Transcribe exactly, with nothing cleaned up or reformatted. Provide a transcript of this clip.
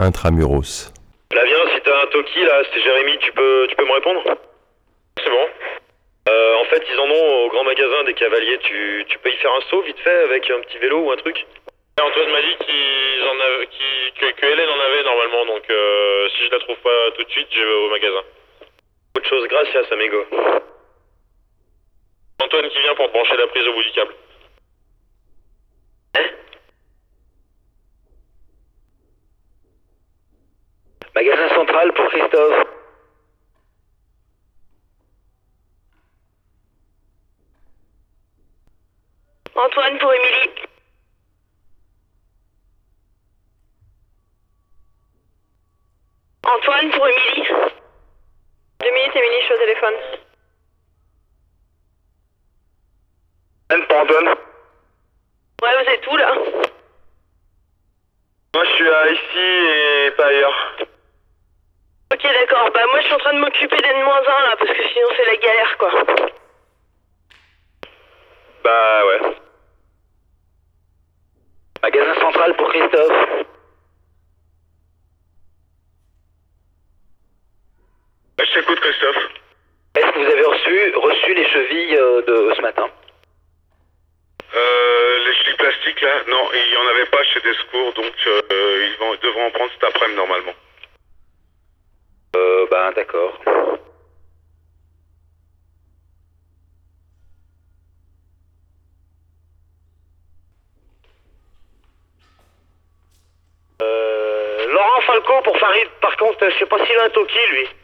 intramuros. Là viens, si t'as un Toki là, c'est Jérémy, tu peux tu peux me répondre? C'est bon. Euh, en fait ils en ont au grand magasin des cavaliers, tu, tu peux y faire un saut vite fait avec un petit vélo ou un truc? Antoine m'a dit qu'ils en avaient, qu'ils- que, que Hélène en avait normalement, donc euh, si je la trouve pas tout de suite, je vais au magasin. Autre chose, gracias amigo. Antoine qui vient pour brancher la prise au bout du câble. Magasin central pour Christophe. Antoine pour Émilie. Antoine pour Émilie. Deux minutes, Émilie, je suis au téléphone. Anne pour Antoine. Ouais, vous êtes où là? Moi je suis à ici et pas ailleurs. Ok, d'accord. Bah, moi je suis en train de m'occuper d'N un là, parce que sinon c'est la galère quoi. Bah ouais. Magasin central pour Christophe. Je t'écoute Christophe. Est-ce que vous avez reçu, reçu les chevilles euh, de ce matin? Euh, les chevilles plastiques là, non, il y en avait pas chez des secours, donc euh, ils vont, devront en prendre cet après-midi normalement. Euh, bah d'accord. Euh, Laurent Falco pour Farid, par contre, je sais pas s'il a un Toki lui.